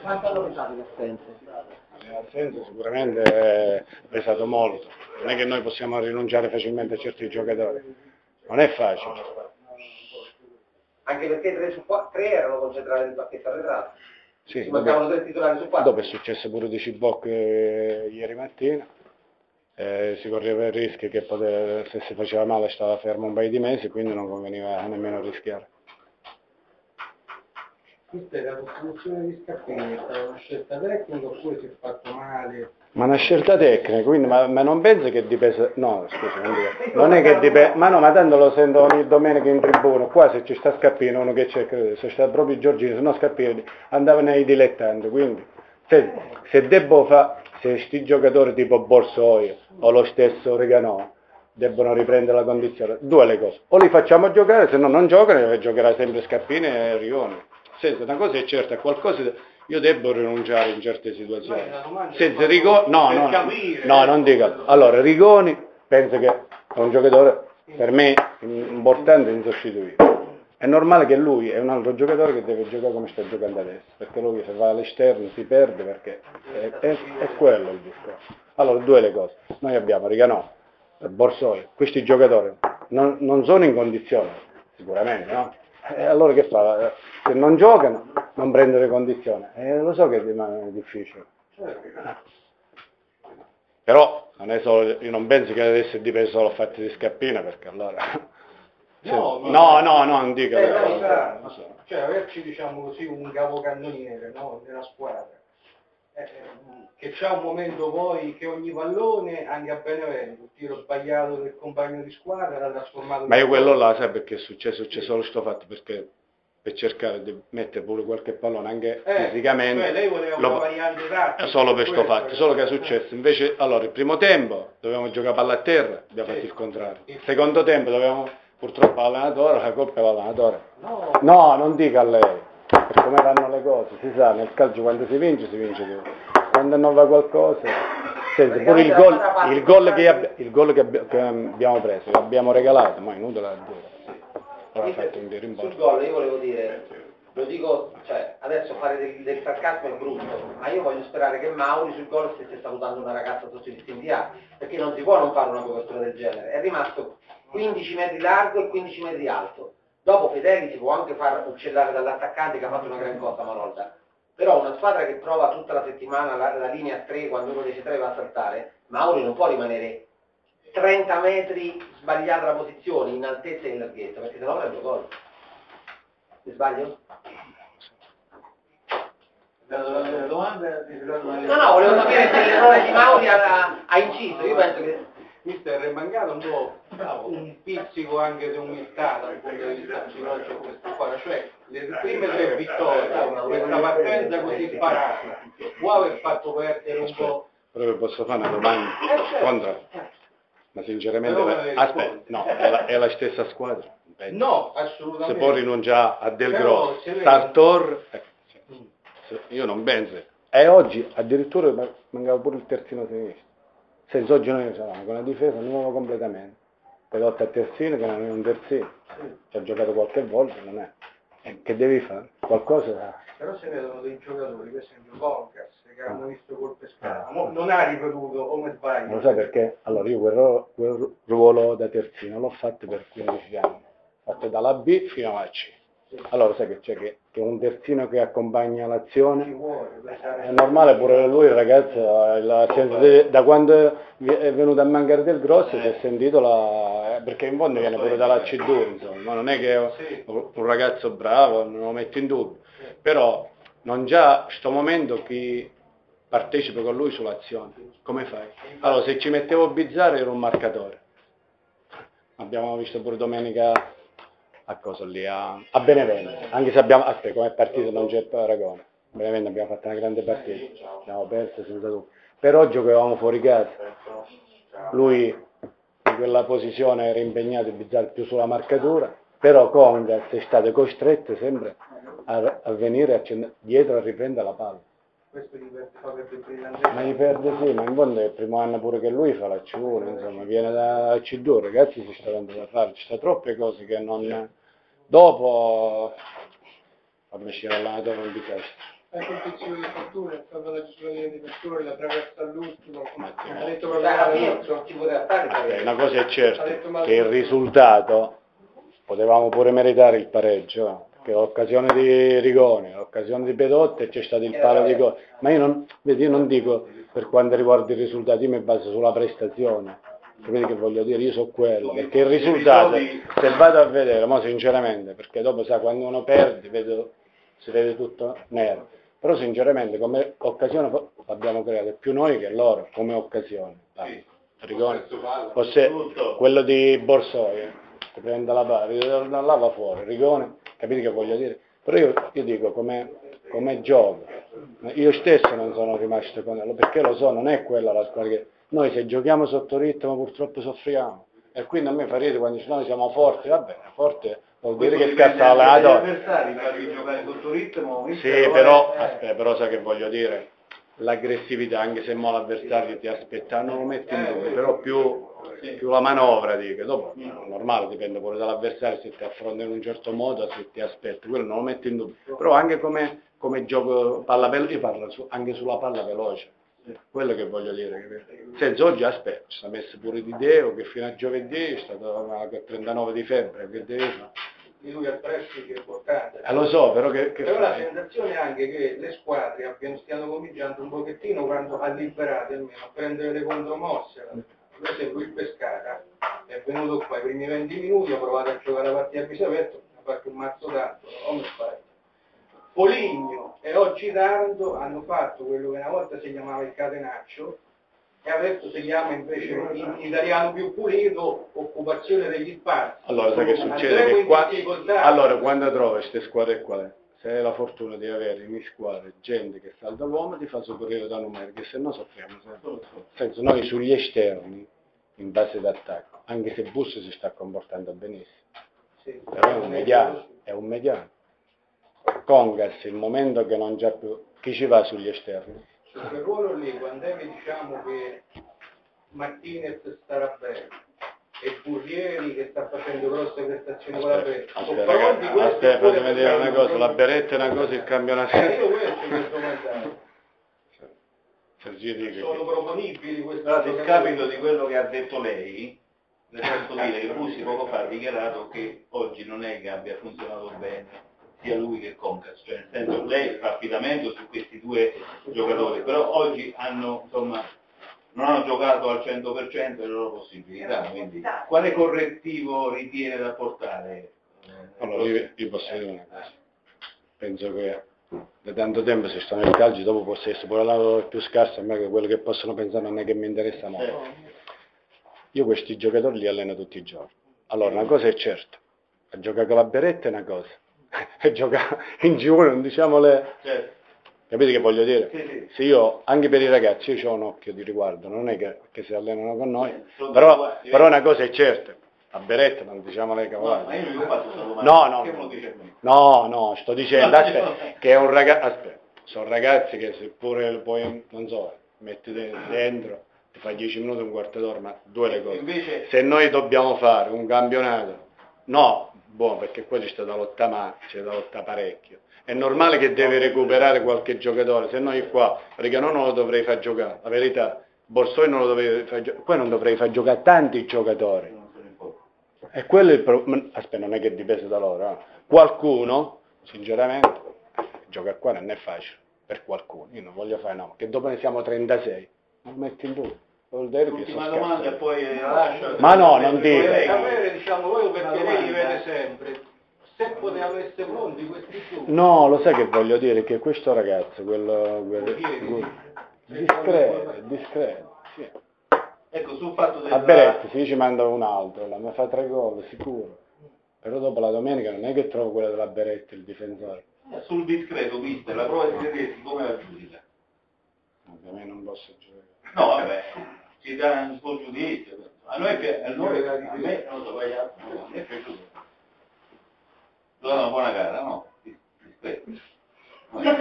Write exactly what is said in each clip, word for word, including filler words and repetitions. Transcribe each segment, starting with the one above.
Quanto hanno pesato le assenze? Le assenze sicuramente è pesato molto, non è che noi possiamo rinunciare facilmente a certi giocatori, non è facile. Anche perché tre, su qua, tre erano concentrati nel pacchetto arretrato. Sì, Ci mancavano tre titolari su quattro. Dopo è successo pure di Cibocco eh, ieri mattina, eh, si correva il rischio che poteva, se si faceva male stava fermo un paio di mesi, quindi non conveniva nemmeno rischiare. Questa è la costruzione di Scappini, è stata una scelta tecnica oppure si è fatto male? Ma una scelta tecnica, quindi, ma, ma non penso che dipesa, no scusa, non, dico, non è che dipesa, ma no, ma tanto lo sento ogni domenica in tribuna, qua se ci sta Scappino, uno che c'è, se sta proprio Giorgino, se no Scappino andava nei dilettanti, quindi se, se debbo fare, se sti giocatori tipo Borsoio o lo stesso Reganò debbono riprendere la condizione, due le cose, o li facciamo giocare, se no non giocano, e giocherà sempre Scappini e Rioni. Senza una cosa è certa, qualcosa io devo rinunciare in certe situazioni. Senza Rigoni, no, no, no, non dico. Allora, Rigoni penso che è un giocatore per me importante e insostituibile. È normale che lui è un altro giocatore che deve giocare come sta giocando adesso, perché lui se va all'esterno si perde, perché è, è, è quello il discorso. Allora, due le cose. Noi abbiamo Riganò, Borsoi, questi giocatori non, non sono in condizione, sicuramente, no? E allora che fa? Se non giocano, non prendono le condizioni. E lo so che è difficile. Però non è solo, io non penso che adesso dipenda solo dal fatto di Scappina, perché allora... No, se, no, no, no, non dico. Eh, no, sarà, non so. Cioè averci, diciamo così, un capocannoniere, no, della squadra, eh, che c'ha un momento poi che ogni pallone, anche a Benevento, il tiro sbagliato del compagno di squadra l'ha trasformato. Ma io quello là, sai perché è successo? C'è solo sto fatto, perché per cercare di mettere pure qualche pallone anche eh, fisicamente, cioè lei voleva lo, una variante tattica, solo per sto questo, fatto, solo che è successo invece, allora il primo tempo dovevamo giocare palla a terra, abbiamo sì. fatto il contrario, il secondo tempo dovevamo, purtroppo l'allenatore, la colpa è l'allenatore, no. no, non dica a lei, per come vanno le cose, si sa, nel calcio quando si vince, si vince tutto, quando non va qualcosa, senti, pure il gol, il gol che, ab- il gol che, ab- che abbiamo preso, l'abbiamo regalato, ma è inutile a dire. Sul gol io volevo dire, lo dico, cioè adesso fare del, del sarcasmo è brutto, ma io voglio sperare che Mauri sul gol stesse salutando una ragazza sotto i distintivi, perché non si può non fare una copertura del genere, è rimasto quindici metri largo e quindici metri alto, dopo Fedeli si può anche far uccellare dall'attaccante che ha fatto una gran cosa Malolda, però una squadra che prova tutta la settimana la, la linea tre, quando uno dice tre va a saltare, Mauri non può rimanere trenta metri sbagliata la posizione in altezza e in larghezza, perché sennò prendo gol. Mi sbaglio? La domanda no, no, volevo sapere se l'errore di Mauri ha, ha inciso, io penso che... Mister è mancato un po' un pizzico anche di umiltà dal punto di vista psicologico questa squadra, cioè le prime tre vittorie, questa partenza così parata, può aver fatto perdere un po'... Però posso fare una domanda? Eh, certo. Contra? Ma sinceramente, la, aspetta, no, è la, è la stessa squadra? Penso. No, assolutamente. Se può rinunciare a Del Però, Grosso, Sartor, eh, io non penso. E oggi addirittura mancava pure il terzino sinistro. Senza oggi noi siamo con una difesa nuova completamente. Pedotta a terzino che non è un terzino. Ci ha giocato qualche volta, non è. E che devi fare? Qualcosa... Però si vedono dei giocatori, per esempio Concas, che hanno visto col Pescara, non ha ripetuto come sbaglio. Non lo sai perché? Allora io quel ruolo, quel ruolo da terzino l'ho fatto per quindici anni, ho fatto dalla B fino alla C. Allora sai che c'è che, che un terzino che accompagna l'azione, è normale pure lui il ragazzo, la, da quando è venuto a mancare Del Grosso si è sentito la, perché in fondo viene pure dalla C due, insomma, non è che è un ragazzo bravo, non lo metto in dubbio, però non già sto momento che partecipa con lui sull'azione, come fai? Allora se ci mettevo Bizzarri era un marcatore, abbiamo visto pure domenica a cosa lì, a, a Benevento, anche se abbiamo, aspetta, come partito non c'è paragone, a Benevento abbiamo fatto una grande partita, abbiamo perso senza dubbio, però giocavamo fuori casa, lui in quella posizione era impegnato Bizzarri più sulla marcatura, però Congas è stato costretto sempre a, a venire a cend- dietro a riprendere la palla. Questo gli perde brillante. Ma gli perde sì, ma in fondo è il primo anno pure che lui fa la C uno, insomma, viene da C due, ragazzi si sta dando da fare, ci sta troppe cose che non... Dopo fammi uscire l'allenatore non di questo. anche il pizzico di fortuna, è stata la decisione di fortuna, la traversa all'ultimo, ha detto Cioè, proprio alla male fine tutto. non ci poteva stare il Eh, pareggio. una cosa è certa, Ha detto male che il tutto. risultato potevamo pure meritare il pareggio, che l'occasione di Rigoni, l'occasione di Bedotte e c'è stato il palo di gol. Ma io non, vedi, io non dico per quanto riguarda i risultati, io mi baso sulla prestazione. Capite che voglio dire? Io so quello, perché il risultato, se vado a vedere, ma sinceramente, perché dopo sa quando uno perde vedo, si vede tutto nero. Però sinceramente come occasione abbiamo creato più noi che loro, come occasione. Sì. Rigoni, fosse quello di Borsoi, che prende la palla, non là va fuori, Rigoni, capite che voglio dire? Però io, io dico come, come gioco, io stesso non sono rimasto con lui, perché lo so, non è quella la squadra che... Noi se giochiamo sotto ritmo purtroppo soffriamo, e quindi a me fa ridere quando dice noi siamo forti, va bene, forte vuol dire che scatta l'allenatore. Gli avversari farli giocare sotto ritmo, Sì, però, aspetta, però sai che voglio dire? L'aggressività, anche se mo l'avversario ti aspetta, non lo metti in dubbio, però più, più la manovra, dico, dopo, normale, dipende pure dall'avversario, se ti affronta in un certo modo, se ti aspetta, quello non lo metti in dubbio, però anche come, come gioco palla veloce, io parlo su, anche sulla palla veloce, quello che voglio dire, capito? Senza oggi aspetta, ci sta messo pure di Deo, che fino a giovedì è stato a trentanove di febbre, che devi fare? Di lui al pressing è importante. Eh, lo so, però che, che Però la fai? sensazione è anche che le squadre abbiano, stiano cominciando un pochettino, quando a liberare almeno, a prendere le contromosse. Per esempio il Pescara è venuto qua i primi venti minuti, ha provato a giocare la partita a Pisavetto, ha fatto un mazzo tanto, come fai? Poligno e oggi Taranto hanno fatto quello che una volta si chiamava il catenaccio, e adesso si chiama invece in italiano più pulito occupazione degli spazi. Allora, sai che succede? Che qua... Allora, quando trovi queste squadre qua, se hai la fortuna di avere in squadre gente che salta l'uomo, ti fa superare da numeri, che se no soffriamo sempre. Nel senso, noi sugli esterni, in base d'attacco, anche se Busso si sta comportando benissimo, sì, però è un mediano, è un mediano. Congas, il momento che non c'è più, chi ci va sugli esterni? Su quel ruolo lì, quando è che diciamo che Martinez starà bene e Burrieri che sta facendo grosse prestazioni con la Beretta, aspetta, ragazzi, aspetta, fatemi dire una cosa, la Beretta è una cosa, il campionato... Eh, io questo mi domandavo. Sono proponibili questi a discapito di quello che ha detto lei, le posso dire che Busi poco fa ha dichiarato che oggi non è che abbia funzionato bene sia lui che Concas, cioè nel senso lei fa affidamento su questi due giocatori, però oggi hanno, insomma, non hanno giocato al cento per cento le loro possibilità, quindi quale correttivo ritiene da portare? Allora, io, io posso dire una cosa, penso che da tanto tempo si sta nel calcio, dopo possa essere pure la più scarsa, a me che quello che possono pensare non è che mi interessa molto. Io questi giocatori li alleno tutti i giorni. Allora, una cosa è certa, a giocare con la Beretta è una cosa, e giocare in G uno non diciamo le... Certo. Capite che voglio dire? Sì, sì. Se io, anche per i ragazzi, io ho un occhio di riguardo, non è che, che si allenano con noi, però, però una cosa è certa, a Beretta non diciamo le cavolate. No, io fatto domanda. No, no, che no, uno dice no, no, sto dicendo, aspetta, che è un ragazzo, aspetta, sono ragazzi che seppure poi, non so, metti dentro, ti fai dieci minuti, un quarto d'ora, ma due le cose. Invece... Se noi dobbiamo fare un campionato, no, buono, perché poi c'è da lotta, ma c'è da lotta parecchio. È normale che deve recuperare qualche giocatore, se no io qua, perché non lo dovrei far giocare, la verità, Borsoi non lo dovrei far giocare, poi non dovrei far giocare tanti giocatori. E quello è il problema, aspetta, non è che dipende da loro, no? Qualcuno, sinceramente, gioca qua non è facile, per qualcuno, io non voglio fare no, che dopo ne siamo trentasei, non metti in dubbio. L'ultima domanda e poi la lascio. Ma no, non dico. Vorrei avere, diciamo, voi perché lei li vede sempre, se potevano essere pronti questi due. No, lo sai che voglio dire, che questo ragazzo, quello, quello discreto, discreto, sì. Ecco, sul fatto del... A Beretta si dice manda un altro, la mi fa tre gol, sicuro. Però dopo la domenica non è che trovo quella della Beretta, il difensore. Sul discreto, vista la prova di tedeschi, come la giudica? Ovviamente non posso giocare. No, vabbè, ci dà un suo giudizio. A noi, a noi, a me, non so, vai a me è piaciuto. Dove una buona gara, no? Discreto. No, no,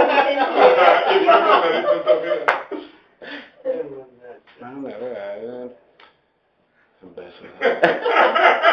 Ma non è, vabbè, vabbè, sì.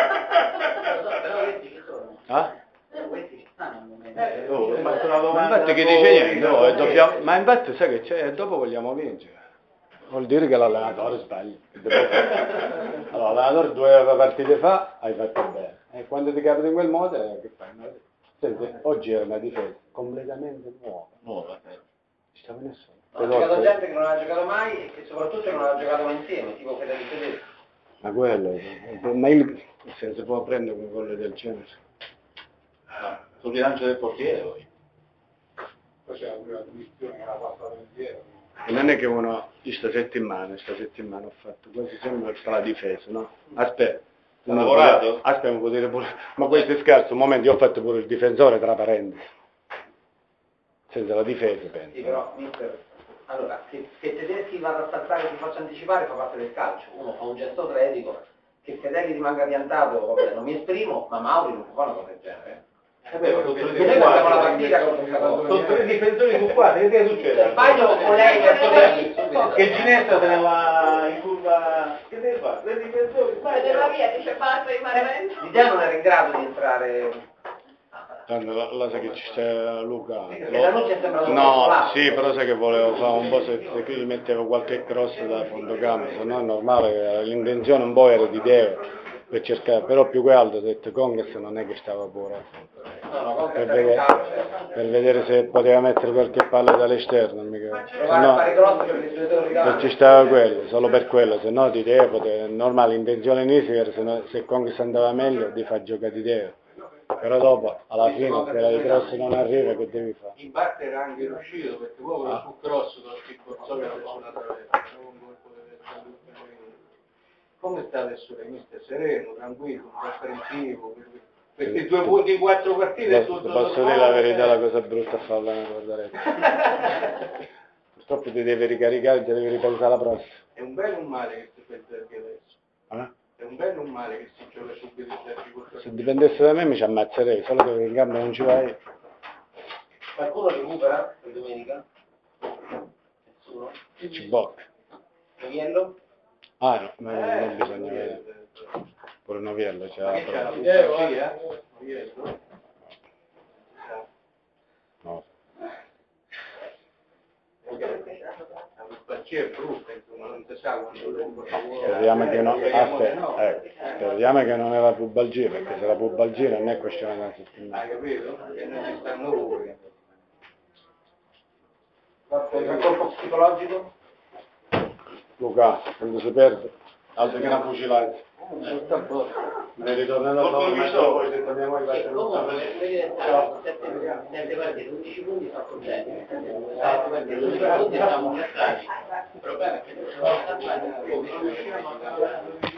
Ah? oh, ho fatto una domanda. Infatti c'è chi dice niente, oh, e dobbiamo... ma infatti sai che c'è, e dopo vogliamo vincere. Vuol dire che l'allenatore sbaglia. Allora, l'allenatore due partite fa hai fatto bene. E quando ti capita in quel modo, eh, che fai? Senti, oggi è una difesa completamente nuova. Nuova, eh. Ci stava nessuno. Ha giocato gente che non ha giocato mai e che soprattutto non ha giocato mai insieme, tipo Fede di Fedele. Ma quello, ma il, se si può prendere con quello del genere. Ah, sul rilancio del portiere poi. Poi c'è una commissione che la passa pensiero. E non è che uno, questa settimana, questa settimana ho fatto quasi sempre per la difesa, no? Aspetta. Ha lavorato? Aspetta, può dire pure, ma questo è scherzo, un momento io ho fatto pure il difensore tra parentesi. Senza la difesa, penso. Sì, però, mister, allora, che, che Tedeschi vada a saltare e ti faccia anticipare fa parte del calcio. Uno fa un gesto atletico, che Fedeli rimanga piantato, vabbè, non mi esprimo, ma Mauri non può fare una cosa del genere. Eh beh, Noi guardiamo la partita con questa cosa. Sono tre difensori su quattro, che succede? Sbaglio o lei Che Ginesta se ne va in curva, che deve fare? Tre difensori, Vedeva via, dice basta rimanere. l'idea non era in grado di entrare. Tanto la, la sai che ci sta Luca. Perché da noi ci è sembrato un po' No, solato. sì, però sai che volevo fare un po' se, se qui gli mettevo qualche cross da fondocampo, se no è normale, che l'intenzione un po' era di Deo per cercare, però più che altro ho detto Congas non è che stava pure. No, no, con Per che vedere, calcio. per vedere se poteva mettere qualche palla dall'esterno, mica. Se Provare a fare no, cross per il giocatore se ci stava quello, solo per quello, se no di Deo poteva, normale, l'intenzione iniziale era se, no, se Congas andava meglio di far giocare di Deo. Però dopo, alla fine, se la cross non arriva, che devi fare? In parte era anche riuscito perché proprio Ah. sul cross con il Bozzoli ha preso una traversa. Come sta adesso lei, mister? Sereno, tranquillo, comprensivo, perché due punti in quattro partite è Posso, tutto posso dire la verità, la cosa brutta è farla una guardare. Purtroppo ti devi ricaricare, ti devi ripensare alla prossima. È un bene o un male che si pensa anche adesso? Eh? È un bene o un male che si gioca subito in difficoltà? Se dipendesse da me mi ci ammazzerei, solo che in gamma non ci vai. Qualcuno recupera per domenica? Nessuno? Ci bocca. Gioiello? Ah no, ma non, non bisogna vedere. Pure Noviello c'è la Che c'è la prova. pulizia? Noviello? No. La pulizia è brutta, insomma, non si sa quando lo Speriamo che, no, aspetta, ecco, speriamo che non è la pubalgia, perché se la pubalgia non è questione di una settimana. Hai capito? E non ci stanno pure. Il colpo psicologico? Luca, quando si perde, altro che una fucilata. Ne ritornerà solo, ma poi se torniamo ai Sì, comunque, sette partite, undici punti fa contenti, sette partite, undici punti siamo piazzati. Il problema è che non siamo stati